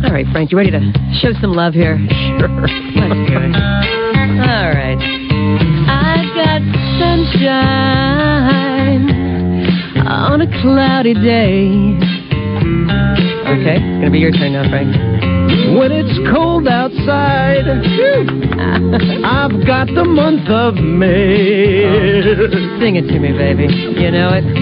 All right, Frank, you ready to show some love here? Sure. Let's do it. All right. I got sunshine on a cloudy day. Okay, it's going to be your turn now, Frank. When it's cold outside, I've got the month of May. Sing it to me, baby. You know it.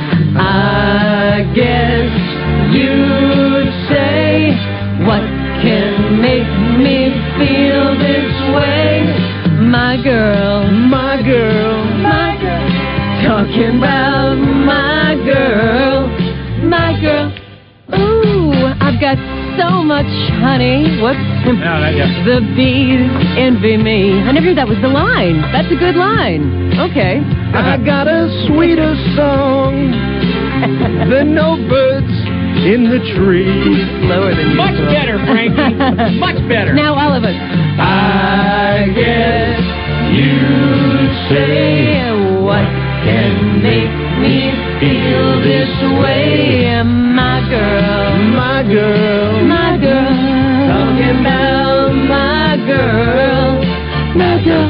I guess you'd say, what can make me feel this way? My girl, My girl, my girl, talking about my girl, my girl. Ooh, I've got so much honey. Whoops. The bees envy me. I never knew that was the line. That's a good line. Okay. I got a sweeter song than no birds in the tree. Slower than you. Much better, Frankie. Much better. Now all of us. I guess you'd say, What can make me feel this way? My girl, my girl, my girl, talking about my girl, my girl.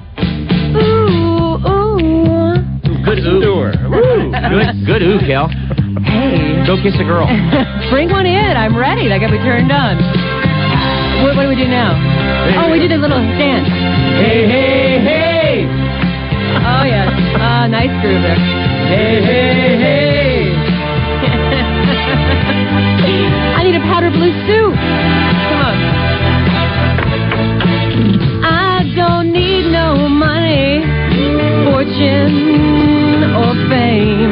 Ooh, ooh. Good ooh. Good ooh, Kel. Hey. Go kiss a girl. Bring one in. I'm ready. That got me turned on. What do we do now? Oh, we did a little dance. hey, hey, hey, Oh, yes. Nice groove there. hey, hey, hey. I need a powder blue suit. Come on. I don't need no money, fortune, or fame.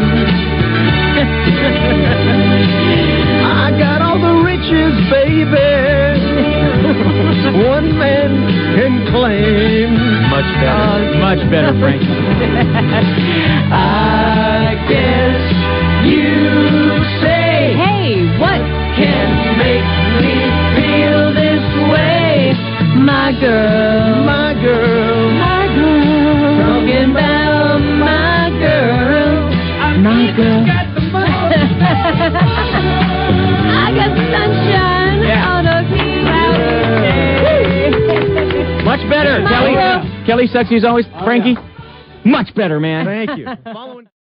I got all the riches, baby. One man can claim. Much better. Much better, Frankie. I guess you say, Hey, what can make me feel this way. my girl, My girl, my girl, talking about my girl, my girl. I got sunshine on a cloudy day. Much better, My Kelly. girl. Kelly, sexy as always. Frankie, much better, man. thank you. Following